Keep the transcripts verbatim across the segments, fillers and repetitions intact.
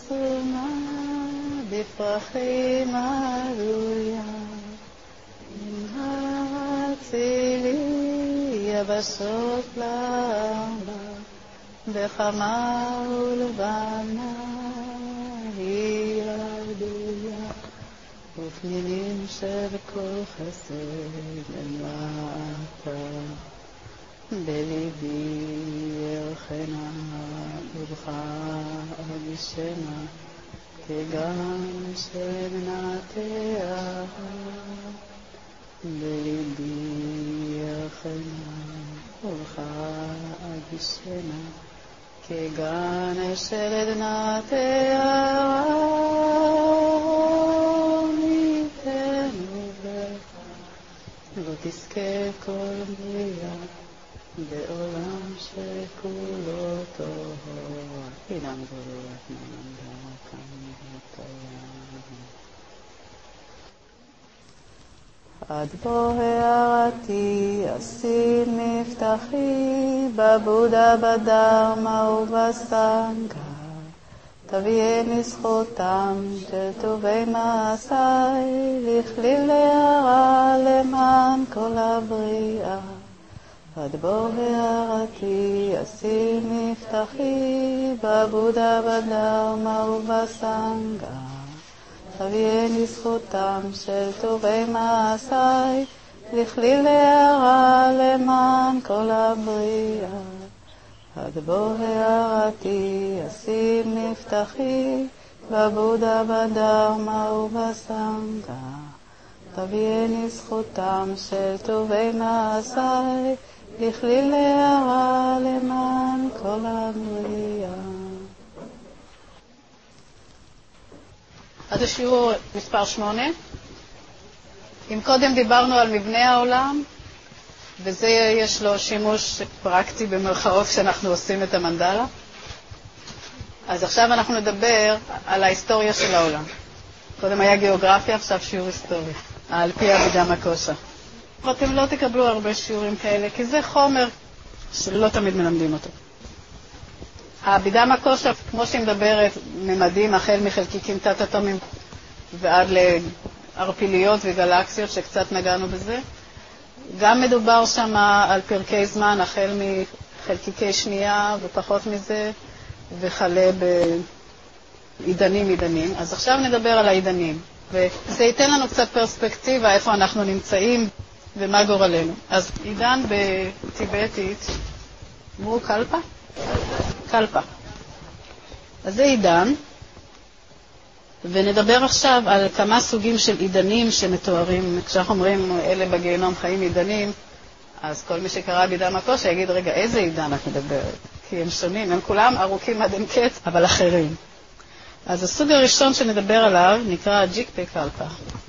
חסונה בפרחים עלויה, עם הצילי יבשות לבה, בחמה ולבנה היא רדויה, ופנינים של כל חסד למטה, בליבי ירחנה ובחגישנה, כגן של בנתיה, בליבי ירחנה ובחגישנה, כגן של בנתיה, ניתנו לך, לא תזכה כל בריאה, בעולם שכולו טוב, אילן גבולות נמדה כאן בתוים. עד בו הערתי אסיל מבטחי, בבודה בדרמה ובסנגה, תביאני זכותם של טובי מעשי, לכליל להרע למען כל הבריאה. עד בו הערתי אסיל מבטחי, בבודה בדרמה ובסנגה, תביאני זכותם של טובי מעשי, לכליל להרע למען כל הבריאה. עד בו הערתי אסיל מבטחי, בבודה בדרמה ובסנגה, תביאני זכותם של טובי מעשי, לכליל להרע למען כל הבריאה. אז השיעור מספר שמונה. אם קודם דיברנו על מבנה העולם, וזה יש לו שימוש פרקטי במרכאות כשאנחנו עושים את המנדלה, אז עכשיו אנחנו נדבר על ההיסטוריה של העולם. קודם היה גיאוגרפיה, עכשיו שיעור היסטוריה, על פי הבידמה קושה. אתם לא תקבלו הרבה שיעורים כאלה, כי זה חומר שלא תמיד מלמדים אותו. הבידמה קושה, כמו שהיא מדברת, ממדים החל מחלקיקים תת-אטומיים ועד לערפיליות וגלקסיות, שקצת נגענו בזה. גם מדובר שם על פרקי זמן, החל מחלקיקי שנייה ופחות מזה, וכלה בעידנים עידנים. אז עכשיו נדבר על העידנים, וזה ייתן לנו קצת פרספקטיבה איפה אנחנו נמצאים ומה גורלנו. אז עידן בטיבטית, מו קלפה? קלפה. אז זה עידן, ונדבר עכשיו על כמה סוגים של עידנים שמתוארים. כשאנחנו אומרים אלה בגיהנום חיים עידנים, אז כל מי שקרא בידמה קושה יגיד, רגע, איזה עידן את מדברת? כי הם שונים, הם כולם ארוכים עד אין קץ, אבל אחרים. אז הסוג הראשון שנדבר עליו נקרא ג'יקפה קלפה.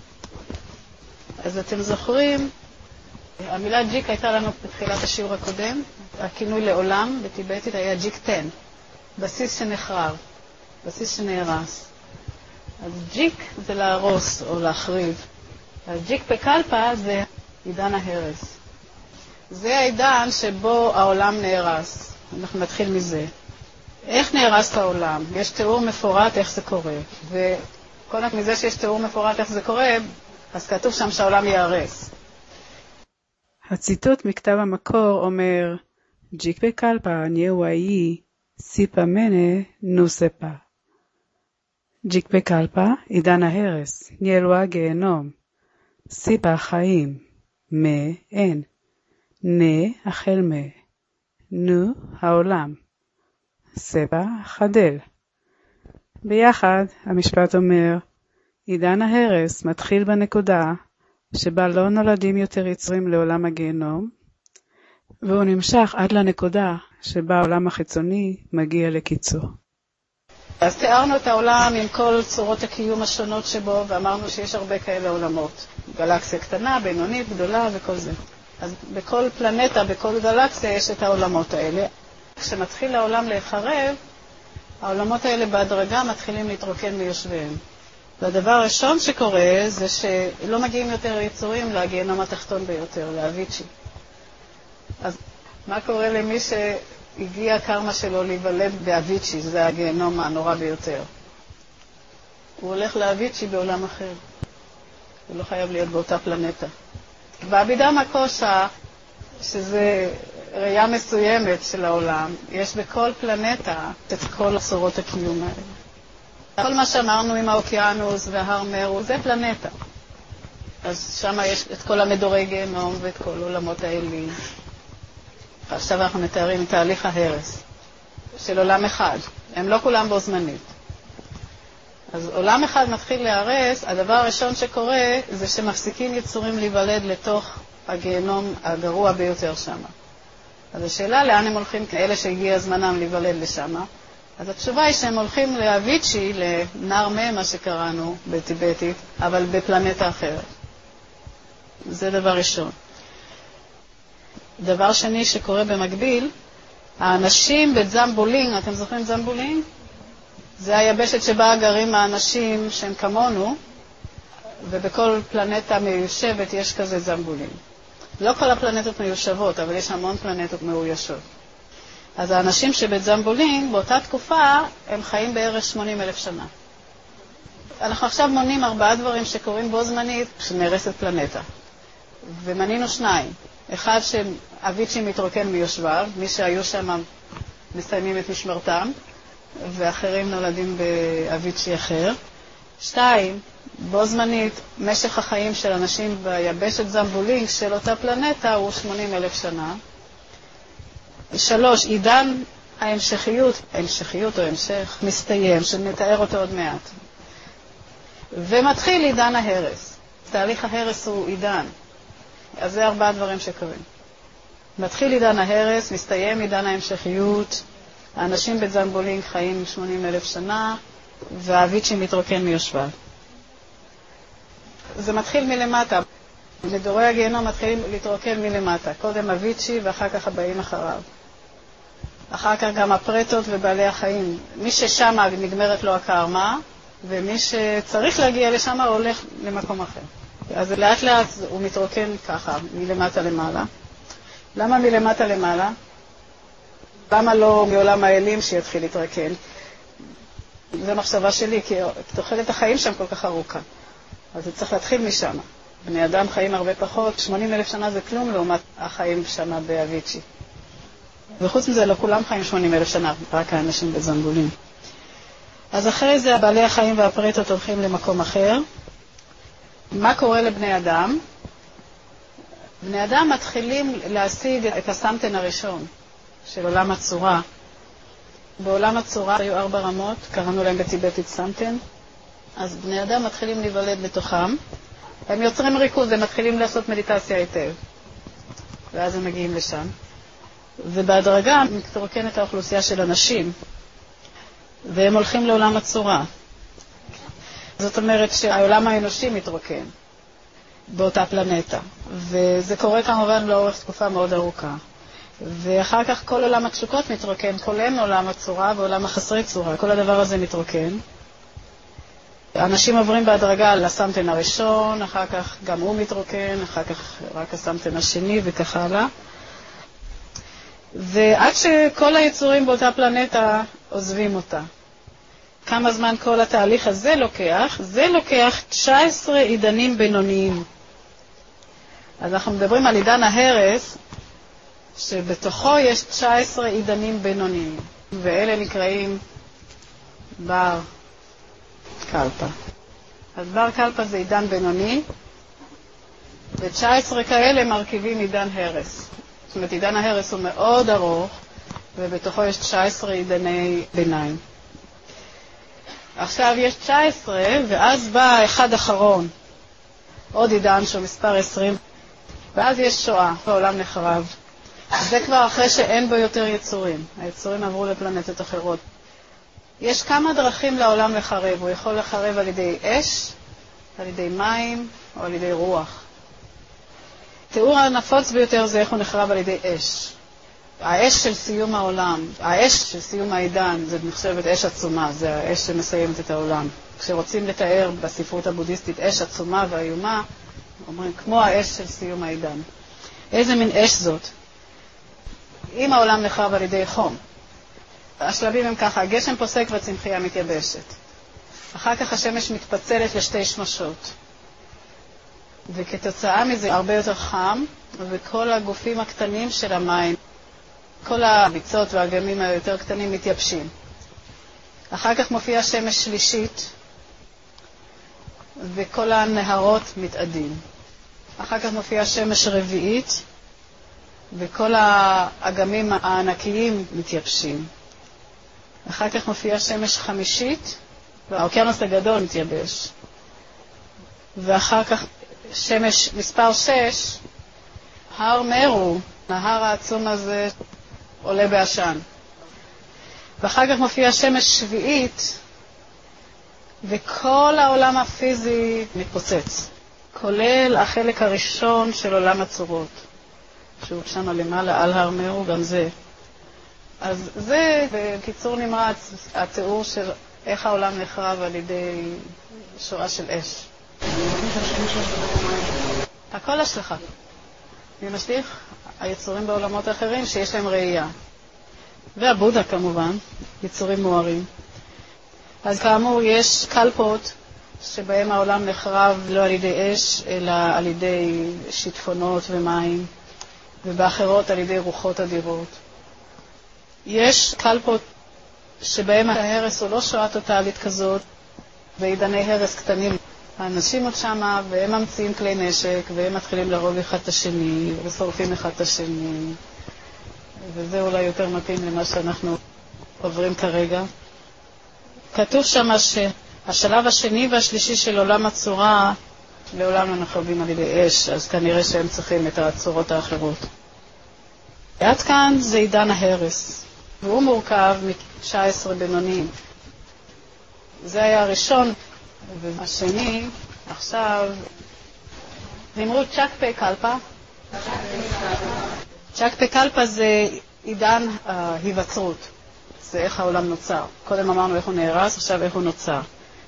אז אתם זוכרים, המילה ג'יק הייתה לנו בתחילת השיעור הקודם, הכינוי לעולם בטיבטית היה ג'יק תן, בסיס שנחרב, בסיס שנהרס. אז ג'יק זה להרוס או להחריב. אז ג'יק פקלפה זה עידן ההרס. זה העידן שבו העולם נהרס. אנחנו נתחיל מזה. איך נהרס העולם? יש תיאור מפורט איך זה קורה. וכל כך מזה שיש תיאור מפורט איך זה קורה, אז כתוב שם שהעולם ייהרס. הציטוט מכתב המקור אומר, ג'יק פקלפה ניאוואי סיפה מנה נוספה. ג'יק פקלפה, עידן ההרס, ניאלואה גיהנום, סיפה חיים, מה אין, נה החל מה, נו העולם, ספה חדל. ביחד המשפט אומר, עידן ההרס מתחיל בנקודה שבה לא נולדים יותר יצרים לעולם הגיהנום, והוא נמשך עד לנקודה שבה העולם החיצוני מגיע לקיצור. אז תיארנו את העולם עם כל צורות הקיום השונות שבו, ואמרנו שיש הרבה כאלה עולמות. גלקסיה קטנה, בינונית, גדולה וכל זה. אז בכל פלנטה, בכל גלקסיה יש את העולמות האלה. כשמתחיל העולם להיחרב, העולמות האלה בהדרגה מתחילים להתרוקן מיושביהם. והדבר הראשון שקורה זה שלא מגיעים יותר יצורים לגיהנום התחתון ביותר, לאביצ'י. אז מה קורה למי שהגיע הקרמה שלו להיוולד באביצ'י, זה הגיהנום הנורא ביותר? הוא הולך להוויצ'י בעולם אחר. הוא לא חייב להיות באותה פלנטה. בעבידה מקושה, שזה ראייה מסוימת של העולם, יש בכל פלנטה את כל צורות הקיום האלה. כל מה שאמרנו עם האוקיינוס וההר מרו, זה פלנטה. אז שם יש את כל המדורי גיהנום ואת כל עולמות האלים. עכשיו אנחנו מתארים את תהליך ההרס של עולם אחד. הם לא כולם בו זמנית. אז עולם אחד מתחיל להרס, הדבר הראשון שקורה זה שמפסיקים יצורים להיוולד לתוך הגיהנום הגרוע ביותר שם. אז השאלה לאן הם הולכים, אלה שהגיע זמנם להיוולד לשם. אז התשובה היא שהם הולכים להוויצ'י, לנער מה, מה שקראנו בטיבטית, אבל בפלנטה אחרת. זה דבר ראשון. דבר שני שקורה במקביל, האנשים בזמבולין, אתם זוכרים זמבולין? זה היבשת שבה גרים האנשים שהם כמונו, ובכל פלנטה מיושבת יש כזה זמבולין. לא כל הפלנטות מיושבות, אבל יש המון פלנטות מאוישות. אז האנשים שבזמבולין, באותה תקופה, הם חיים בערך שמונים אלף שנה. אנחנו עכשיו מונים ארבעה דברים שקורים בו זמנית כשנהרסת פלנטה. ומנינו שניים. אחד שהוויצ'י מתרוקן מיושביו, מי שהיו שם מסיימים את משמרתם, ואחרים נולדים באוויצ'י אחר. שתיים, בו זמנית, משך החיים של אנשים ביבשת זמבולין של אותה פלנטה הוא שמונים אלף שנה. שלוש, עידן ההמשכיות, המשכיות או המשך, מסתיים, שנתאר אותו עוד מעט. ומתחיל עידן ההרס. תהליך ההרס הוא עידן. אז זה ארבעה דברים שקורים. מתחיל עידן ההרס, מסתיים עידן ההמשכיות, האנשים בזמבולין חיים שמונים אלף שנה, והוויצ'י מתרוקן מיושביו. זה מתחיל מלמטה. מדורי הגיהנום מתחילים להתרוקן מלמטה. קודם הוויצ'י ואחר כך הבאים אחריו. אחר כך גם הפרטות ובעלי החיים. מי ששם נגמרת לו הקרמה, ומי שצריך להגיע לשם הולך למקום אחר. אז לאט לאט הוא מתרוקן ככה, מלמטה למעלה. למה מלמטה למעלה? למה לא מעולם האלים שיתחיל להתרקן? זו מחשבה שלי, כי תוחלת החיים שם כל כך ארוכה. אז זה צריך להתחיל משם. בני אדם חיים הרבה פחות, שמונים אלף שנה זה כלום לעומת החיים שם באוויצ'י. וחוץ מזה לא כולם חיים שמונים אלף שנה, רק האנשים בזמבולין. אז אחרי זה בעלי החיים והפרטות הולכים למקום אחר. מה קורה לבני אדם? בני אדם מתחילים להשיג את הסמטן הראשון של עולם הצורה. בעולם הצורה היו ארבע רמות, קראנו להם בטיבטית סמטן. אז בני אדם מתחילים להיוולד לתוכם. הם יוצרים ריכוז, הם מתחילים לעשות מדיטציה היטב. ואז הם מגיעים לשם. ובהדרגה מתרוקן את האוכלוסייה של אנשים. והם הולכים לעולם הצורה. זאת אומרת שהעולם האנושי מתרוקן באותה פלנטה. וזה קורה כמובן לאורך תקופה מאוד ארוכה. ואחר כך כל עולם התשוקות מתרוקן, כולל עולם הצורה ועולם החסרי צורה. כל הדבר הזה מתרוקן. אנשים עוברים בהדרגה לסמטן הראשון, אחר כך גם הוא מתרוקן, אחר כך רק הסמטן השני וכך הלאה. ועד שכל היצורים באותה פלנטה עוזבים אותה. כמה זמן כל התהליך הזה לוקח? זה לוקח תשע עשרה עידנים בינוניים. אז אנחנו מדברים על עידן ההרס, שבתוכו יש תשע עשרה עידנים בינוניים, ואלה נקראים בר קלפה. אז בר קלפה זה עידן בינוני, ו-תשע עשרה כאלה מרכיבים עידן הרס. זאת אומרת, עידן ההרס הוא מאוד ארוך, ובתוכו יש תשע עשרה עידני ביניים. עכשיו יש תשע עשרה, ואז בא אחד אחרון, עוד עידן שהוא מספר עשרים, ואז יש שואה, העולם נחרב. זה כבר אחרי שאין בו יותר יצורים. היצורים עברו לפלנטות אחרות. יש כמה דרכים לעולם לחרב. הוא יכול לחרב על ידי אש, על ידי מים או על ידי רוח. תיאור הנפוץ ביותר זה איך הוא נחרב על ידי אש. האש של סיום העולם, האש של סיום העידן, זה נחשבת אש עצומה, זה האש שמסיימת את העולם. כשרוצים לתאר בספרות הבודהיסטית אש עצומה ואיומה, אומרים כמו האש של סיום העידן. איזה מין אש זאת? אם העולם נחרב על ידי חום. השלבים הם ככה, הגשם פוסק והצמחייה מתייבשת. אחר כך השמש מתפצלת לשתי שמשות. וכתוצאה מזה הרבה יותר חם, וכל הגופים הקטנים של המים, כל הביצות והאגמים היותר קטנים מתייבשים. אחר כך מופיעה שמש שלישית, וכל הנהרות מתאדים. אחר כך מופיעה שמש רביעית, וכל האגמים הענקיים מתייבשים. אחר כך מופיעה שמש חמישית, והאוקיינוס הגדול מתייבש. ואחר כך שמש מספר שש, הר מרו, ההר העצום הזה עולה בעשן. ואחר כך מופיעה שמש שביעית, וכל העולם הפיזי מתפוצץ, כולל החלק הראשון של עולם הצורות, שהוא שם למעלה על הר מרו, גם זה. אז זה בקיצור נמרץ התיאור של איך העולם נחרב על ידי שואה של אש. הכל השלכה. אני משליך היצורים בעולמות האחרים שיש להם ראייה. והבודה כמובן, יצורים מוארים. אז כאמור יש קלפות שבהם העולם נחרב לא על ידי אש, אלא על ידי שיטפונות ומים, ובאחרות על ידי רוחות אדירות. יש קלפות שבהם ההרס הוא לא שואה טוטלית כזאת, ועידני הרס קטנים. האנשים עוד שמה, והם ממציאים כלי נשק, והם מתחילים להרוג אחד את השני, ושורפים אחד את השני. וזה אולי יותר מתאים למה שאנחנו עוברים כרגע. כתוב שמה שהשלב השני והשלישי של עולם הצורה, לעולם לא נחרבים על ידי אש, אז כנראה שהם צריכים את הצורות האחרות. עד כאן זה עידן ההרס, והוא מורכב מ-תשע עשרה בינוניים. זה היה הראשון, והשני, עכשיו, נמרו צ'קפה קלפה. צ'קפה קלפה זה עידן ההיווצרות. זה איך העולם נוצר. קודם אמרנו איך הוא נהרס, עכשיו איך הוא נוצר.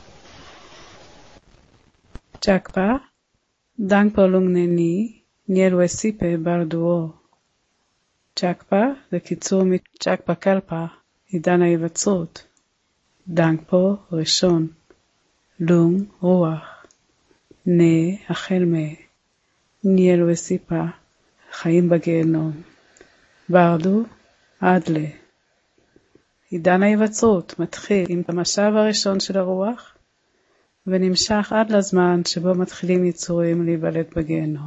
צ'קפה, דנג פולונגנני, ניאל וסיפה ברדואו. צ'קפה זה קיצור מצ'קפה קלפה, עידן ההיווצרות. דנג פה ראשון. לונג רוח. נה החל מה. ניאל וסיפה, חיים בגיהנום. ברדו עד ל. עידן ההיווצרות מתחיל עם המשאב הראשון של הרוח, ונמשך עד לזמן שבו מתחילים יצורים להיוולד בגיהנום.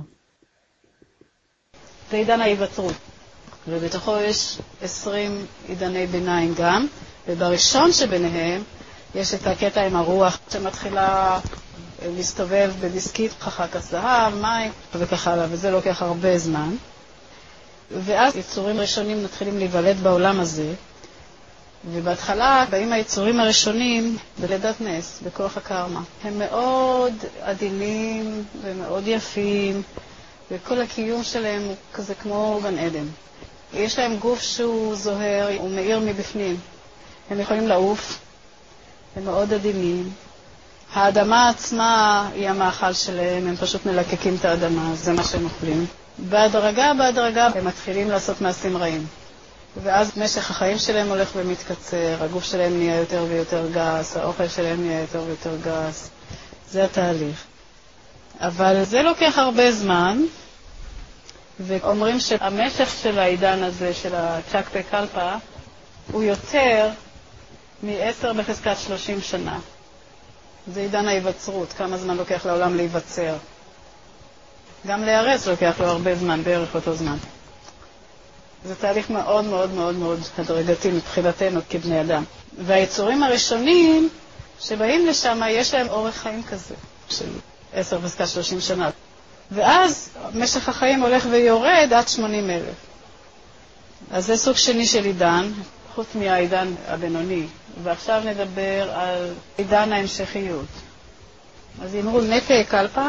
זה עידן ההיווצרות, ובתוכו יש עשרים עידני ביניים גם, ובראשון שביניהם יש את הקטע עם הרוח שמתחילה להסתובב בדיסקית, חחק הזהב, מים וכך הלאה, וזה לוקח הרבה זמן. ואז יצורים ראשונים מתחילים להיוולד בעולם הזה, ובהתחלה באים היצורים הראשונים בלידת נס, בכוח הקרמה. הם מאוד עדינים ומאוד יפים, וכל הקיום שלהם הוא כזה כמו גן עדן. יש להם גוף שהוא זוהר, הוא מאיר מבפנים. הם יכולים לעוף, הם מאוד עדינים. האדמה עצמה היא המאכל שלהם, הם פשוט מלקקים את האדמה, זה מה שהם אוכלים. בהדרגה, בהדרגה, הם מתחילים לעשות מעשים רעים. ואז משך החיים שלהם הולך ומתקצר, הגוף שלהם נהיה יותר ויותר גס, האוכל שלהם נהיה יותר ויותר גס. זה התהליך. אבל זה לוקח הרבה זמן, ואומרים שהמשך של העידן הזה, של הצ'קפה קלפה, הוא יותר מ-עשר בחזקת שלושים שנה. זה עידן ההיווצרות, כמה זמן לוקח לעולם להיווצר. גם להירס לוקח לו הרבה זמן, בערך אותו זמן. זה תהליך מאוד מאוד מאוד מאוד הדרגתי מבחינתנו כבני אדם. והיצורים הראשונים שבאים לשם, יש להם אורך חיים כזה, של עשר בחזקת שלושים שנה. ואז משך החיים הולך ויורד עד שמונים אלף. אז זה סוג שני של עידן, חוץ מהעידן הבינוני. ועכשיו נדבר על עידן ההמשכיות. אז אמרו נפה קלפה,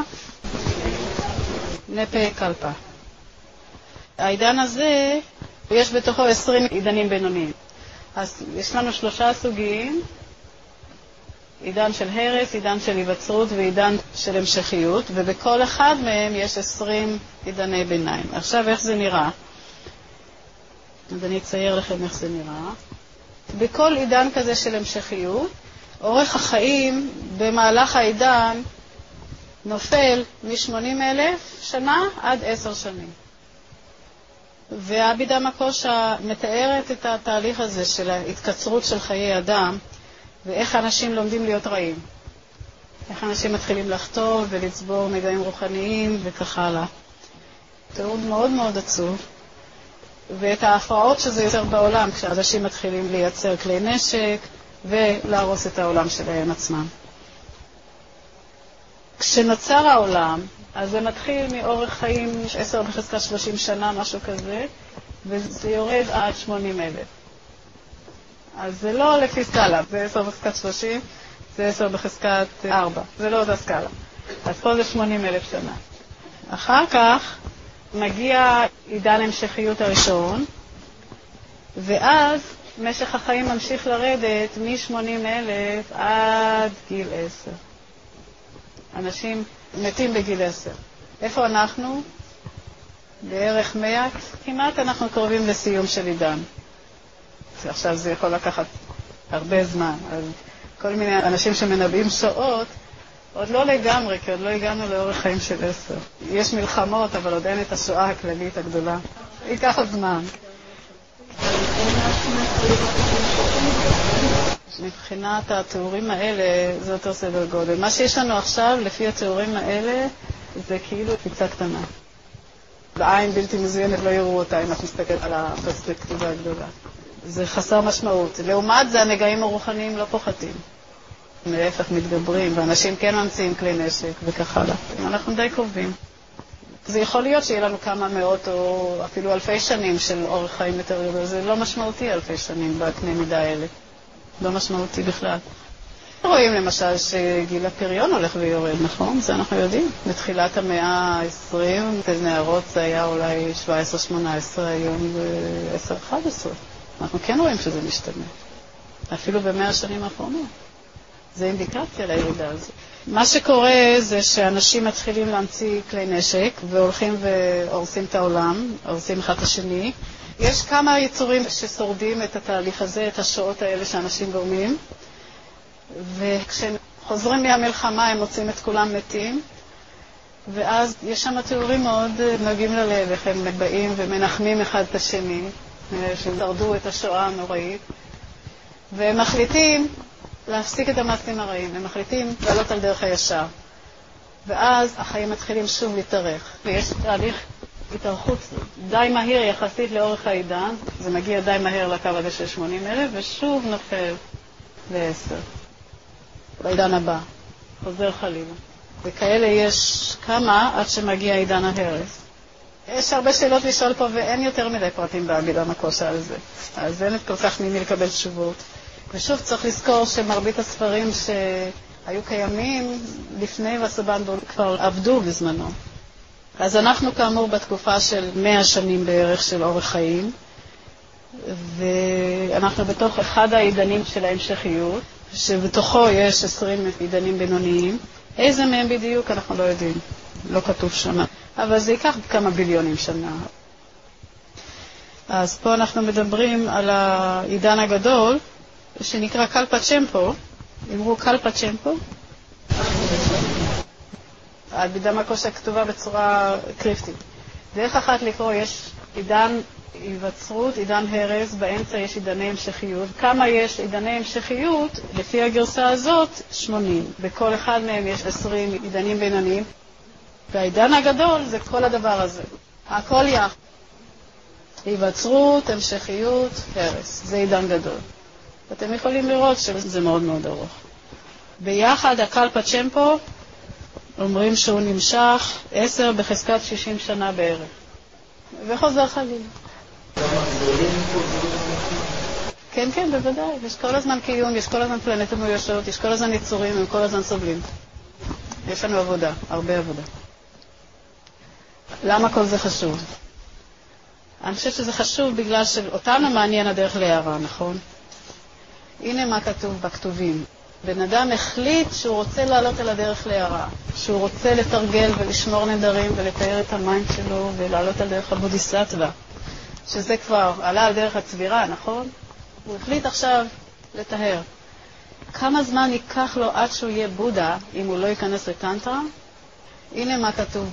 נפה קלפה. העידן הזה, יש בתוכו עשרים עידנים בינוניים. אז יש לנו שלושה סוגים, עידן של הרס, עידן של היווצרות ועידן של המשכיות, ובכל אחד מהם יש עשרים עידני ביניים. עכשיו איך זה נראה? אז אני אצייר לכם איך זה נראה. בכל עידן כזה של המשכיות, אורך החיים במהלך העידן נופל מ-שמונים אלף שנה עד עשר שנים. והאבידה מקושה מתארת את התהליך הזה של ההתקצרות של חיי אדם, ואיך אנשים לומדים להיות רעים. איך אנשים מתחילים לחטוא ולצבור נגעים רוחניים וכך הלאה. תיאור מאוד מאוד עצוב. ואת ההפרעות שזה יוצר בעולם, כשאנשים מתחילים לייצר כלי נשק ולהרוס את העולם שלהם עצמם. כשנוצר העולם, אז זה מתחיל מאורך חיים עשר בחזקת שלושים שנה, משהו כזה, וזה יורד עד שמונים אלף. אז זה לא לפי סקאלה, זה עשר בחזקת שלושים, זה עשר בחזקת ארבע, זה לא אותה סקאלה. אז פה זה שמונים אלף שנה. אחר כך מגיע עידן המשכיות הראשון, ואז משך החיים ממשיך לרדת מ-שמונים אלף עד גיל עשר. אנשים מתים בגיל עשר. איפה אנחנו? בערך מאה, כמעט אנחנו קרובים לסיום של עידן. עכשיו זה יכול לקחת הרבה זמן. אז כל מיני אנשים שמנבאים שעות, עוד לא לגמרי, כי עוד לא הגענו לאורך חיים של עשר. יש מלחמות, אבל עוד אין את השואה הכללית הגדולה. ייקח עוד זמן. מבחינת התיאורים האלה, זה יותר סדר גודל. מה שיש לנו עכשיו, לפי התיאורים האלה, זה כאילו קפיצה קטנה. בעין בלתי מזוינת לא יראו אותה אם את מסתכלת על הפרספקטיבה הגדולה. זה חסר משמעות. לעומת זה, הנגעים הרוחניים לא פוחתים. להפך מתגברים, ואנשים כן ממציאים כלי נשק וכך הלאה. אנחנו די קרובים. זה יכול להיות שיהיה לנו כמה מאות או אפילו אלפי שנים של אורך חיים יותר גדול. זה לא משמעותי אלפי שנים בקנה מידה האלה. לא משמעותי בכלל. רואים למשל שגיל הפריון הולך ויורד, נכון? זה אנחנו יודעים. בתחילת המאה ה-עשרים, נערות זה היה אולי שבע עשרה שמונה עשרה, היום ב-עשר אחת עשרה. אנחנו כן רואים שזה משתנה. אפילו במאה השנים האחרונות. זה אינדיקציה לירידה הזאת. מה שקורה זה שאנשים מתחילים להמציא כלי נשק והולכים והורסים את העולם, הורסים אחד את השני. יש כמה יצורים ששורדים את התהליך הזה, את השעות האלה שאנשים גורמים, וכשהם חוזרים מהמלחמה הם מוצאים את כולם מתים, ואז יש שם תיאורים מאוד נוגעים ללב, איך הם באים ומנחמים אחד את השני, ששרדו את השואה הנוראית, והם מחליטים להפסיק את המעשים הרעים, הם מחליטים לעלות על דרך הישר. ואז החיים מתחילים שוב להתארך, ויש תהליך התארכות די מהיר יחסית לאורך העידן, זה מגיע די מהר לקו הזה של שמונים אלף, ושוב נופל ל-עשר. בעידן הבא, חוזר חלילה. וכאלה יש כמה עד שמגיע עידן ההרס. יש הרבה שאלות לשאול פה, ואין יותר מדי פרטים באבידה מקושה על זה. אז אין את כל כך ממי לקבל תשובות. ושוב צריך לזכור שמרבית הספרים שהיו קיימים לפני וסבנדו כבר עבדו בזמנו. אז אנחנו כאמור בתקופה של מאה שנים בערך של אורך חיים, ואנחנו בתוך אחד העידנים של ההמשכיות, שבתוכו יש עשרים עידנים בינוניים. איזה מהם בדיוק אנחנו לא יודעים, לא כתוב שמה, אבל זה ייקח כמה ביליונים שנה. אז פה אנחנו מדברים על העידן הגדול, שנקרא קלפה צ'מפו. אמרו קלפה צ'מפו. האבידה מקושה כתובה בצורה קריפטית. דרך אחת לקרוא, יש עידן היווצרות, עידן הרס, באמצע יש עידני המשכיות. כמה יש עידני המשכיות? לפי הגרסה הזאת, שמונים. בכל אחד מהם יש עשרים עידנים בינוניים. והעידן הגדול זה כל הדבר הזה. הכל יחד. היווצרות, המשכיות, הרס. זה עידן גדול. ואתם יכולים לראות שזה מאוד מאוד ארוך. ביחד, הקלפה צ'מפו, אומרים שהוא נמשך עשר בחזקת שישים שנה בערך. וחוזר חלילה. כן, כן, בוודאי. יש כל הזמן קיום, יש כל הזמן פלנטות מאוישות, יש כל הזמן יצורים, הם כל הזמן סובלים. יש לנו עבודה, הרבה עבודה. למה כל זה חשוב? אני חושבת שזה חשוב בגלל שאותנו מעניין הדרך להערה, נכון? הנה מה כתוב בכתובים. בן אדם החליט שהוא רוצה לעלות על הדרך להערה, שהוא רוצה לתרגל ולשמור נדרים ולתאר את המיינד שלו ולעלות על דרך הבודיסטווה, שזה כבר עלה על דרך הצבירה, נכון? הוא החליט עכשיו לטהר. כמה זמן ייקח לו עד שהוא יהיה בודה אם הוא לא ייכנס לטנטרה? הנה מה כתוב.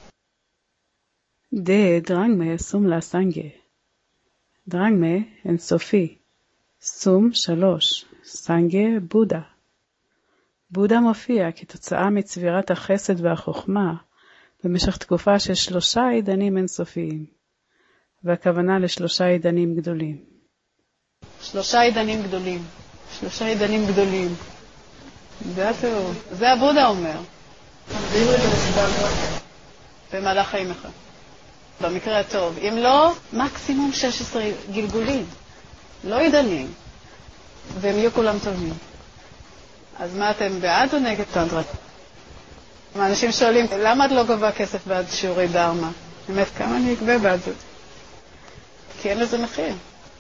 דה דרנגמה סום לה סנגה. דרנגמה אינסופי. סום שלוש. סנגה בודה. בודה מופיע כתוצאה מצבירת החסד והחוכמה במשך תקופה של שלושה עידנים אינסופיים, והכוונה לשלושה עידנים גדולים. שלושה עידנים גדולים. שלושה עידנים גדולים. זה התיאור. זה הבודה אומר. במהלך חיים אחד. במקרה הטוב. אם לא, מקסימום שש עשרה גלגולים. לא עידנים. והם יהיו כולם טובים. אז מה, אתם בעד או נגד טנטרה? האנשים שואלים, למה את לא גובה כסף בעד שיעורי דרמה? באמת, כמה אני אגבה בעד זה? כי אין לזה מחיר.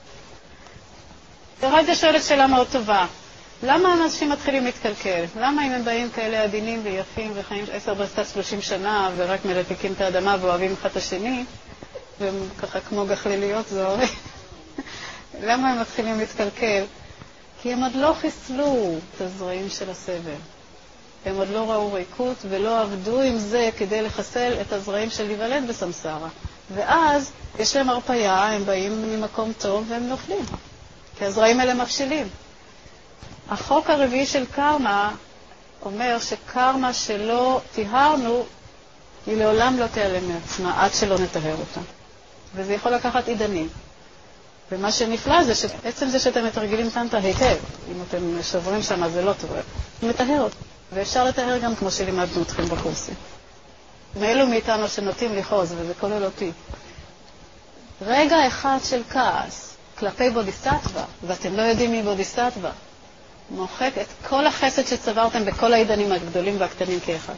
רגע שואלת שאלה מאוד טובה. למה אנשים מתחילים להתקלקל? למה אם הם באים כאלה עדינים ויפים וחיים עשר בעשרה שלושים שנה ורק מלפיקים את האדמה ואוהבים אחד את השני, והם ככה כמו גחליליות זוהרים, למה הם מתחילים להתקלקל? כי הם עוד לא חיסלו את הזרעים של הסבל. הם עוד לא ראו ריקות ולא עבדו עם זה כדי לחסל את הזרעים של להיוולד בסמסרה. ואז יש להם הרפאיה, הם באים ממקום טוב והם נופלים. כי הזרעים האלה מפשילים. החוק הרביעי של קרמה אומר שקרמה שלא תיהרנו, היא לעולם לא תיעלם מעצמה עד שלא נטהר אותה. וזה יכול לקחת עידנים. ומה שנפלא זה שעצם זה שאתם מתרגילים טנטרה היטב, אם אתם שוברים שם זה לא טוב, מטהר אותה. ואפשר לטהר גם כמו שלימדנו אתכם בקורסים. מאלו מאיתנו שנוטים לחוז, וזה כולל אותי. רגע אחד של כעס כלפי בודיסטטווה, ואתם לא יודעים מי בודיסטטווה, מוחק את כל החסד שצברתם בכל העידנים הגדולים והקטנים כאחד.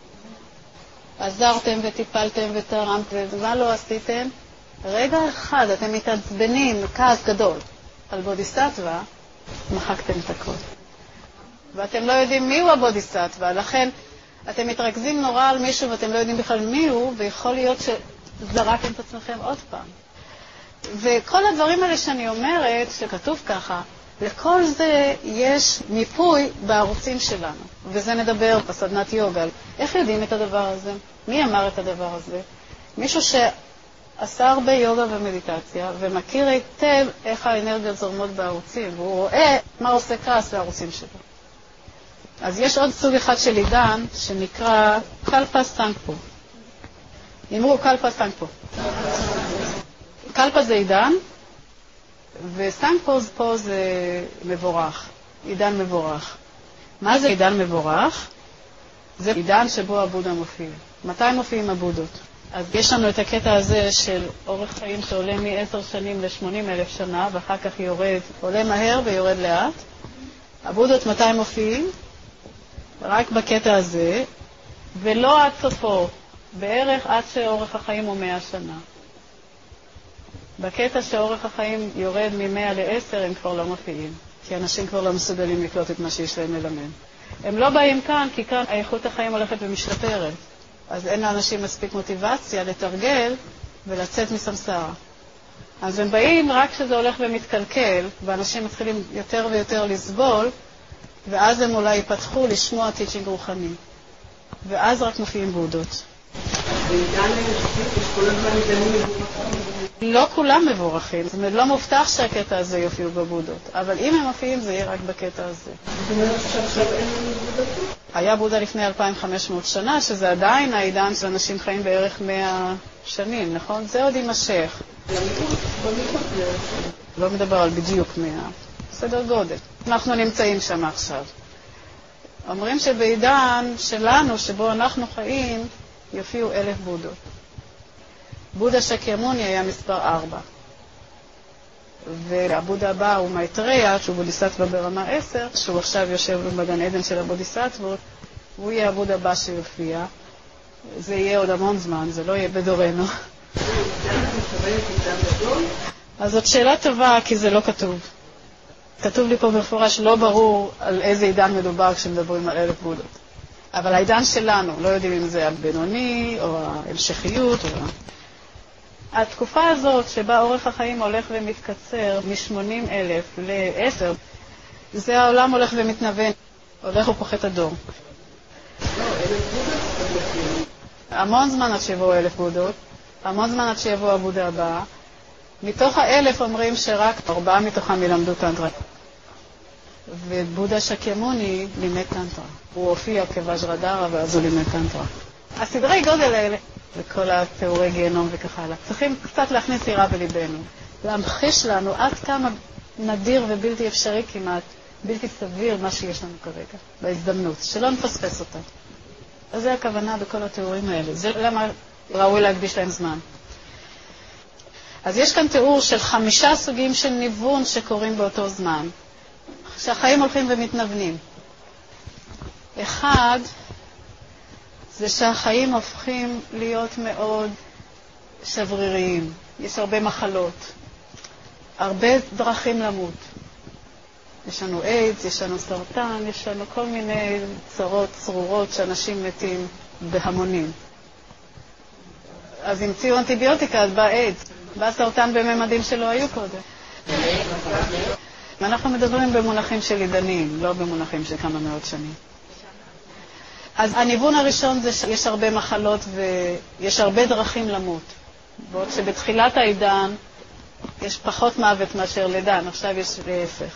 עזרתם וטיפלתם ותרמתם, ומה לא עשיתם? רגע אחד אתם מתעצבנים, כעס גדול, על בודיסטטווה, מחקתם את הכל. ואתם לא יודעים מי הוא הבודיסטטווה, לכן אתם מתרכזים נורא על מישהו ואתם לא יודעים בכלל מי הוא, ויכול להיות שזרקתם את עצמכם עוד פעם. וכל הדברים האלה שאני אומרת, שכתוב ככה, לכל זה יש מיפוי בערוצים שלנו, וזה נדבר בסדנת יוגה. איך יודעים את הדבר הזה? מי אמר את הדבר הזה? מישהו שעשה הרבה יוגה ומדיטציה, ומכיר היטב איך האנרגיות זורמות בערוצים, והוא רואה מה עושה כעס לערוצים שלו. אז יש עוד סוג אחד של עידן, שנקרא קלפה סנקפו. אמרו קלפה סנקפו. קלפה זה עידן, וסנקפו פה זה מבורך, עידן מבורך. מה זה עידן מבורך? זה עידן שבו הבודה מופיע. מתי מופיעים הבודות? אז יש לנו את הקטע הזה של אורך חיים שעולה מ-עשר שנים ל-שמונים אלף שנה, ואחר כך יורד, עולה מהר ויורד לאט. הבודות מתי מופיעים? רק בקטע הזה, ולא עד סופו, בערך עד שאורך החיים הוא מאה שנה. בקטע שאורך החיים יורד מ-מאה ל-עשר הם כבר לא מופיעים, כי אנשים כבר לא מסוגלים לקלוט את מה שיש להם ללמד. הם לא באים כאן, כי כאן איכות החיים הולכת ומשתפרת, אז אין לאנשים מספיק מוטיבציה לתרגל ולצאת מסמסרה. אז הם באים רק כשזה הולך ומתקלקל, ואנשים מתחילים יותר ויותר לסבול, ואז הם אולי ייפתחו לשמוע טיצ'ינג רוחני. ואז רק מופיעים בודות. לא כולם מבורכים. זאת אומרת, לא מובטח שהקטע הזה יופיעו בבודות. אבל אם הם מופיעים, זה יהיה רק בקטע הזה. היה בודה לפני אלפיים וחמש מאות שנה, שזה עדיין העידן של אנשים חיים בערך מאה שנים, נכון? זה עוד יימשך. לא מדבר על בדיוק מאה. סדר גודל. אנחנו נמצאים שם עכשיו. אומרים שבעידן שלנו, שבו אנחנו חיים, יופיעו אלף בודות. בודה שקיימוני היה מספר ארבע. והבודה הבא הוא מייטריה, שהוא בודיסטטווה ברמה עשר, שהוא עכשיו יושב בגן עדן של הבודיסטטוות, הוא יהיה הבודה הבא שיופיע. זה יהיה עוד המון זמן, זה לא יהיה בדורנו. אז זאת שאלה טובה, כי זה לא כתוב. כתוב לי פה במפורש, לא ברור על איזה עידן מדובר כשמדברים על אלף בודות. אבל העידן שלנו, לא יודעים אם זה הבינוני או ההמשכיות. או... התקופה הזאת שבה אורך החיים הולך ומתקצר מ-שמונים אלף ל-עשר, זה העולם הולך ומתנוון, הולך ופוחת הדור. המון זמן עד שיבואו אלף בודות, המון זמן עד שיבוא הבודה הבאה. מתוך האלף אומרים שרק ארבעה מתוכם ילמדו טנטרה. ובודה שקיימוני לימד טנטרה. הוא הופיע כווג'רדרה ואז הוא לימד טנטרה. הסדרי גודל האלה, וכל התיאורי גיהנום וכך הלאה, צריכים קצת להכניס יראה בליבנו. להמחיש לנו עד כמה נדיר ובלתי אפשרי כמעט, בלתי סביר מה שיש לנו כרגע, בהזדמנות, שלא נפספס אותה. אז זה הכוונה בכל התיאורים האלה. זה למה ראוי להקדיש להם זמן. אז יש כאן תיאור של חמישה סוגים של ניוון שקורים באותו זמן, שהחיים הולכים ומתנוונים. אחד, זה שהחיים הופכים להיות מאוד שבריריים. יש הרבה מחלות, הרבה דרכים למות. יש לנו איידס, יש לנו סרטן, יש לנו כל מיני צרות, צרורות שאנשים מתים בהמונים. אז המציאו אנטיביוטיקה, אז בא איידס. בא סרטן בממדים שלא היו קודם. אנחנו מדברים במונחים של עידנים, לא במונחים של כמה מאות שנים. אז הניוון הראשון זה שיש הרבה מחלות ויש הרבה דרכים למות. בעוד שבתחילת העידן יש פחות מוות מאשר לידן, עכשיו יש להפך.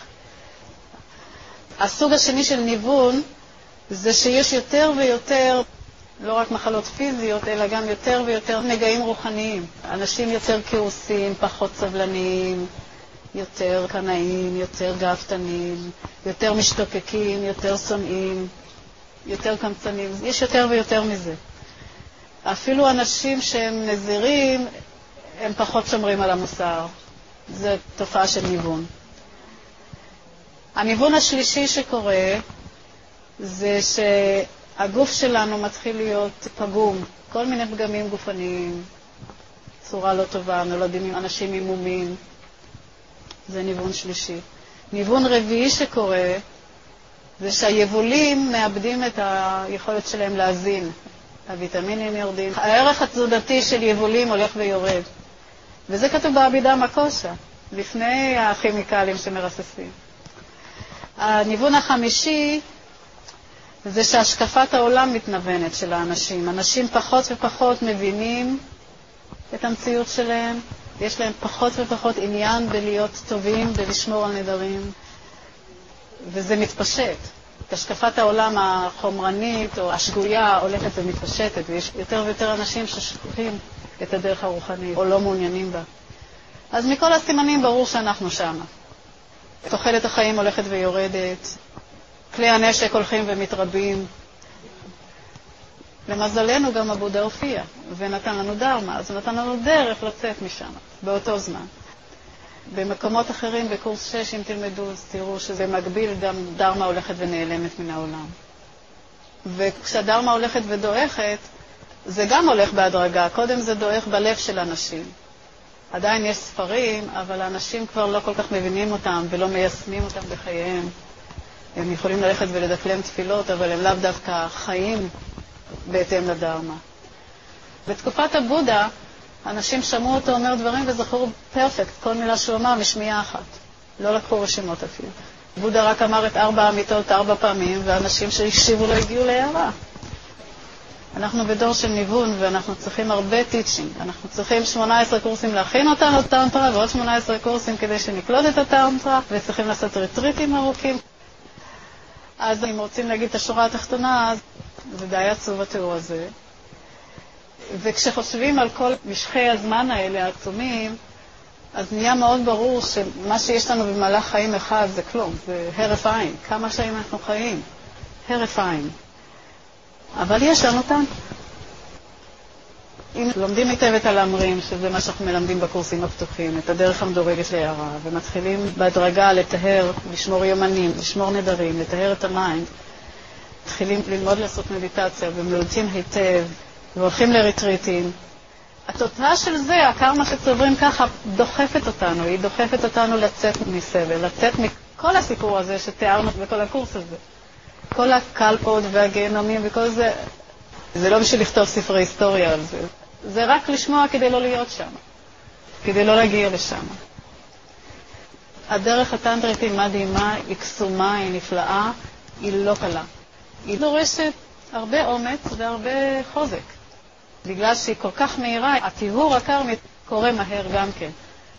הסוג השני של ניוון זה שיש יותר ויותר, לא רק מחלות פיזיות, אלא גם יותר ויותר נגעים רוחניים. אנשים יותר כעוסים, פחות סבלניים, יותר קנאים, יותר גאוותנים, יותר משתוקקים, יותר שונאים, יותר קמצנים. יש יותר ויותר מזה. אפילו אנשים שהם נזירים, הם פחות שומרים על המוסר. זו תופעה של ניוון. הניוון השלישי שקורה זה שהגוף שלנו מתחיל להיות פגום. כל מיני פגמים גופניים, צורה לא טובה, נולדים עם אנשים עם מומים. זה ניוון שלישי. ניוון רביעי שקורה זה שהיבולים מאבדים את היכולת שלהם להזין. הוויטמינים יורדים. הערך התזונתי של יבולים הולך ויורד. וזה כתוב בעבידה מקושה, לפני הכימיקלים שמרססים. הניוון החמישי זה שהשקפת העולם מתנוונת של האנשים. אנשים פחות ופחות מבינים את המציאות שלהם. יש להם פחות ופחות עניין בלהיות טובים, בלשמור על נדרים. וזה מתפשט. השקפת העולם החומרנית או השגויה הולכת ומתפשטת, ויש יותר ויותר אנשים ששכוחים את הדרך הרוחנית או לא מעוניינים בה. אז מכל הסימנים ברור שאנחנו שמה. תוחלת החיים הולכת ויורדת, כלי הנשק הולכים ומתרבים. למזלנו גם הבודה הופיע ונתן לנו דרמה, אז הוא נתן לנו דרך לצאת משם באותו זמן. במקומות אחרים, בקורס שש, אם תלמדו, אז תראו שזה מגביל, גם דרמה הולכת ונעלמת מן העולם. וכשהדרמה הולכת ודועכת, זה גם הולך בהדרגה. קודם זה דועך בלב של אנשים. עדיין יש ספרים, אבל האנשים כבר לא כל כך מבינים אותם ולא מיישמים אותם בחייהם. הם יכולים ללכת ולדקלם תפילות, אבל הם לאו דווקא חיים בהתאם לדרמה. בתקופת הבודה, אנשים שמעו אותו אומר דברים וזכרו פרפקט, כל מילה שהוא אמר משמיעה אחת. לא לקחו רשימות אפילו. בודה רק אמר את ארבע אמיתות ארבע פעמים, ואנשים שהקשיבו לא הגיעו להערה. אנחנו בדור של ניוון, ואנחנו צריכים הרבה טיצ'ינג. אנחנו צריכים שמונה עשרה קורסים להכין אותנו לטנטרה, ועוד שמונה עשרה קורסים כדי שנקלוד את הטנטרה, וצריכים לעשות ריטריטים ארוכים. אז אם רוצים להגיד את השורה התחתונה, אז זה די עצוב התיאור הזה. וכשחושבים על כל משכי הזמן האלה העצומים, אז נהיה מאוד ברור שמה שיש לנו במהלך חיים אחד זה כלום, זה הרף עין. כמה שנים אנחנו חיים? הרף עין. אבל יש לנו אותם. אם לומדים היטב את הלאמרים, שזה מה שאנחנו מלמדים בקורסים הפתוחים, את הדרך המדורגת להערה, ומתחילים בהדרגה לטהר, לשמור יומנים, לשמור נדרים, לטהר את המים, מתחילים ללמוד לעשות מדיטציה, ומלמדים היטב, והולכים לריטריטים. התוצאה של זה, הקרמה שצוברים ככה, דוחפת אותנו, היא דוחפת אותנו לצאת מסבל, לצאת מכל הסיפור הזה שתיארנו בכל הקורס הזה. כל הקלפות והגיהנומים וכל זה, זה לא בשביל לכתוב ספרי היסטוריה על זה. זה רק לשמוע כדי לא להיות שם, כדי לא להגיע לשם. הדרך הטנטרית היא מדהימה, היא קסומה, היא נפלאה, היא לא קלה. היא דורשת הרבה אומץ והרבה חוזק. בגלל שהיא כל כך מהירה, הטיהור הקרמי קורה מהר גם כן.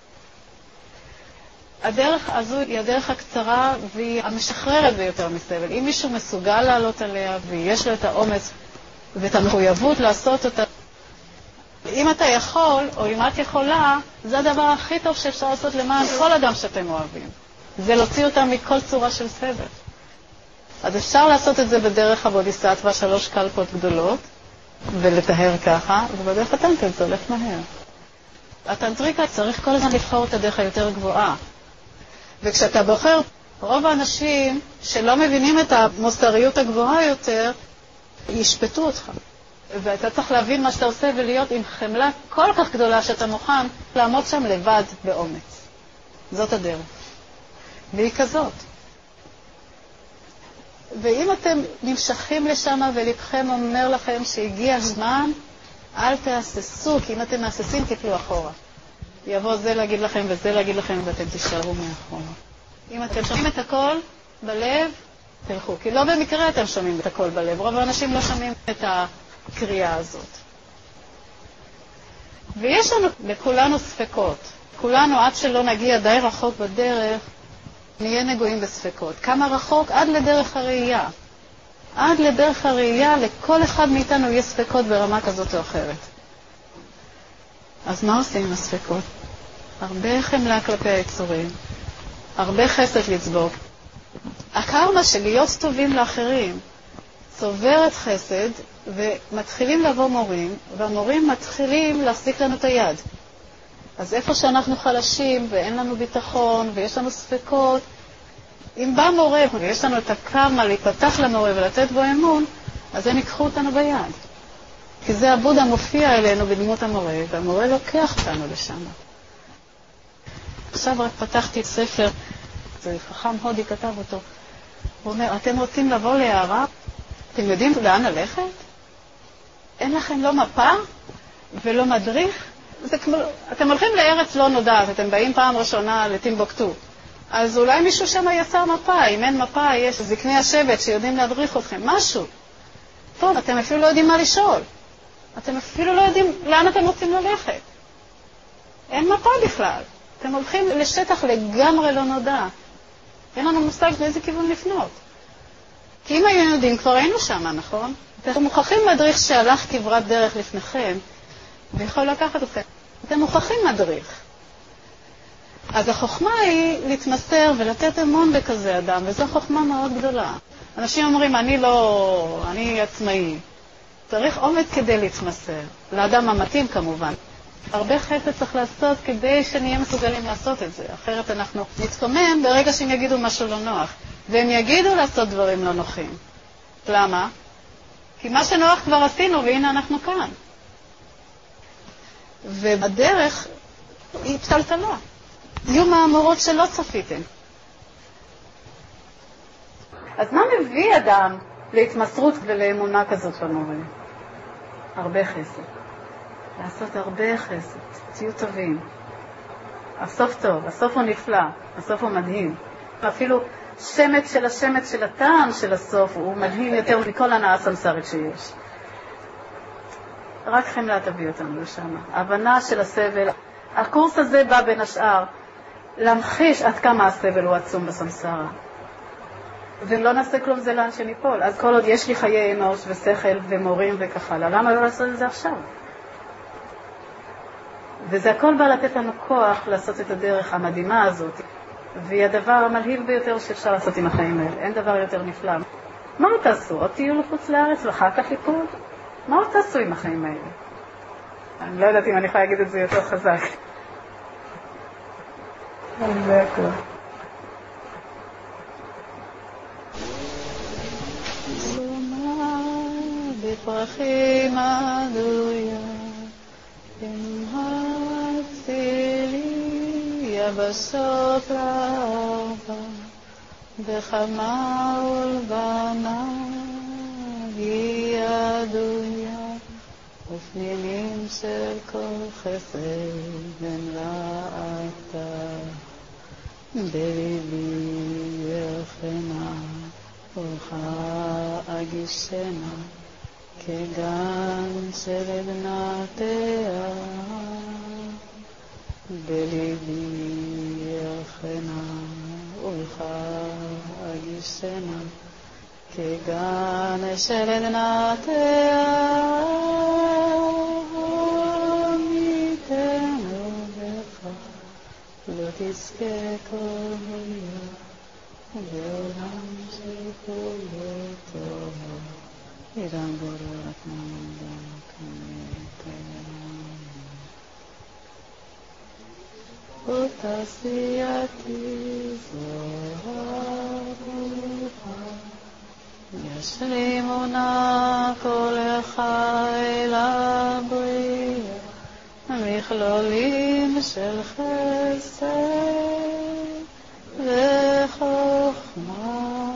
הדרך הזו היא הדרך הקצרה והיא המשחררת ביותר מסבל. אם מישהו מסוגל לעלות עליה ויש לו את האומץ ואת המחויבות לעשות אותה, אם אתה יכול או אם את יכולה, זה הדבר הכי טוב שאפשר לעשות למען כל אדם שאתם אוהבים. זה להוציא אותם מכל צורה של סבל. אז אפשר לעשות את זה בדרך הבודיסטווה, שלוש קלפות גדולות, ולטהר ככה, ובדרך הטנטרית זה הולך מהר. הטנטריקה צריך כל הזמן לבחור את הדרך היותר גבוהה. וכשאתה בוחר, רוב האנשים שלא מבינים את המוסריות הגבוהה יותר, ישפטו אותך. ואתה צריך להבין מה שאתה עושה ולהיות עם חמלה כל כך גדולה שאתה מוכן לעמוד שם לבד באומץ. זאת הדרך. והיא כזאת. ואם אתם נמשכים לשם ולבכם אומר לכם שהגיע הזמן, אל תהססו, כי אם אתם מהססים תפלו אחורה. יבוא זה להגיד לכם וזה להגיד לכם ואתם תישארו מאחורה. אם אתם שומעים את הכל בלב, תלכו. כי לא במקרה אתם שומעים את הכל בלב. רוב האנשים לא שומעים את הקריאה הזאת. ויש לנו לכולנו ספקות. כולנו עד שלא נגיע די רחוק בדרך, נהיה נגועים בספקות. כמה רחוק? עד לדרך הראייה. עד לדרך הראייה, לכל אחד מאיתנו יש ספקות ברמה כזאת או אחרת. אז מה עושים עם הספקות? הרבה חמלה כלפי היצורים, הרבה חסד לצבוק. הקרמה של להיות טובים לאחרים צוברת חסד, ומתחילים לבוא מורים, והמורים מתחילים להחזיק לנו את היד. אז איפה שאנחנו חלשים ואין לנו ביטחון ויש לנו ספקות, אם בא מורה ויש לנו את הקרמה להיפתח למורה ולתת בו אמון, אז הם ייקחו אותנו ביד. כי זה הבודה מופיע אלינו בדמות המורה, והמורה לוקח אותנו לשם. עכשיו רק פתחתי ספר, זה חכם הודי כתב אותו. הוא אומר, אתם רוצים לבוא להערה? אתם יודעים לאן ללכת? אין לכם לא מפה ולא מדריך? זה כמו, אתם הולכים לארץ לא נודעת, אתם באים פעם ראשונה לטימבוקטו. אז אולי מישהו שם יצר מפה, אם אין מפה יש זקני השבט שיודעים להדריך אתכם, משהו. טוב, אתם אפילו לא יודעים מה לשאול. אתם אפילו לא יודעים לאן אתם רוצים ללכת. אין מפה בכלל. אתם הולכים לשטח לגמרי לא נודע. אין לנו מושג באיזה כיוון לפנות. כי אם היינו יודעים, כבר היינו שם, נכון? אתם מוכרחים מדריך שהלך כברת דרך לפניכם, ויכול לקחת אתכם. אתם מוכרחים מדריך. אז החוכמה היא להתמסר ולתת אמון בכזה אדם, וזו חוכמה מאוד גדולה. אנשים אומרים, אני לא, אני עצמאי. צריך אומץ כדי להתמסר. לאדם המתאים כמובן. הרבה חסד צריך לעשות כדי שנהיה מסוגלים לעשות את זה. אחרת אנחנו נתקומם ברגע שהם יגידו משהו לא נוח. והם יגידו לעשות דברים לא נוחים. למה? כי מה שנוח כבר עשינו, והנה אנחנו כאן. ובדרך היא פתלתלה. יהיו מהמורות שלא צפיתם. אז מה מביא אדם להתמסרות ולאמונה כזאת במורה? הרבה חסד. לעשות הרבה חסד. תהיו טובים. הסוף טוב, הסוף הוא נפלא, הסוף הוא מדהים. אפילו שמץ של השמץ של הטעם של הסוף הוא מדהים יותר מכל הנאה הסמסרית שיש. רק חמלה תביא אותנו לשם. ההבנה של הסבל. הקורס הזה בא בין השאר להמחיש עד כמה הסבל הוא עצום בסמסרה. ולא נעשה כלום זה לאן שניפול. אז כל עוד יש לי חיי אנוש ושכל ומורים וכך הלאה, למה לא לעשות את זה עכשיו? וזה הכל בא לתת לנו כוח לעשות את הדרך המדהימה הזאת. והיא הדבר המלהיב ביותר שאפשר לעשות עם החיים האלה. אין דבר יותר נפלא. מה עוד תעשו? עוד תהיו לחוץ לארץ ואחר כך ליפול? מה עוד תעשו עם החיים האלה? אני לא יודעת אם אני יכולה להגיד את זה יותר חזק. זה הכל. בפרחים עדויה, במהצילי יבשות רבה, בחמה ולבנה היא עדויה, ופנינים של כל חסד בן ראתה. בליבי ירחנה, אורך אגישנה, כגן של עדנתיה. בליבי ירחנה, אורך אגישנה, כגן של עדנתיה. עמיתנו בך, לא תזכה כל מליה, בעולם שכולו טוב. עירם בוררת נמדם כמתאם, ותעשייתי זוהר ברוחה, ישלימו נא כל חיל הבריאה, מכלולים של חסד וחוכמה,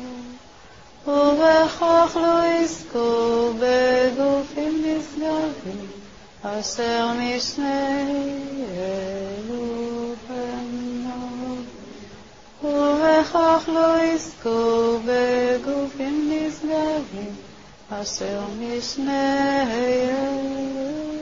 ובכך לא יזכו בגופים נשגבים, אשר משני אלו בנות. ובכך לא יזכו בגופים נשגבים, אשר משני אלו